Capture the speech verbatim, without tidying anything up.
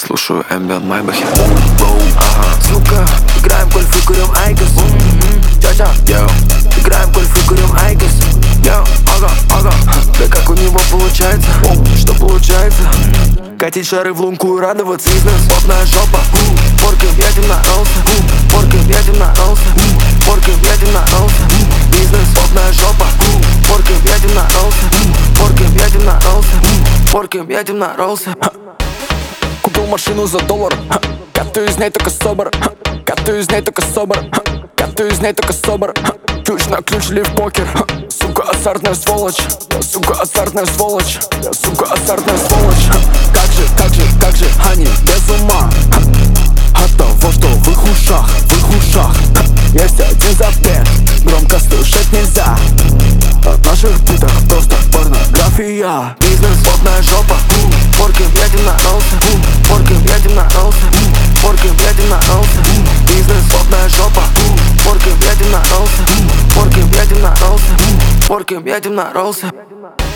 слушаю Ambient Майбахе. Ага, сука, играем в гольф и курим айкос. Тетя, йоу, играем в гольф и курим айкос. Йоу, ага, ага. Да как у него получается? Что получается? Катить шары в лунку и радоваться бизнес. Потная жопа, порким едем на ролсы. Порким едем на ролсы. Порким едем на ролсы. Бизнес, потная жопа, порким едем на ролсы. Порким едем на ролсы. Порким едем на ролсы. Купил машину за доллар, катаю из ней только собор. Катаю из ней только собор. Катаю из ней только собор. Ключ на ключ или в покер. Сука, азартная сволочь. Я, сука, азартная сволочь. Я, сука, азартная сволочь. Как же, как же, как же они без ума от того, что в их ушах, в их ушах есть один запрет. Громко слышать нельзя. От наших битах просто порнография. Бизнес, потная жопа, порким едем на ролсы. Порким едем на ролсы. Порким едем на ролсы. Бизнес, потная жопа, порким едем на ролсы. Порким едем на ролсы. Порким едем на ролсы.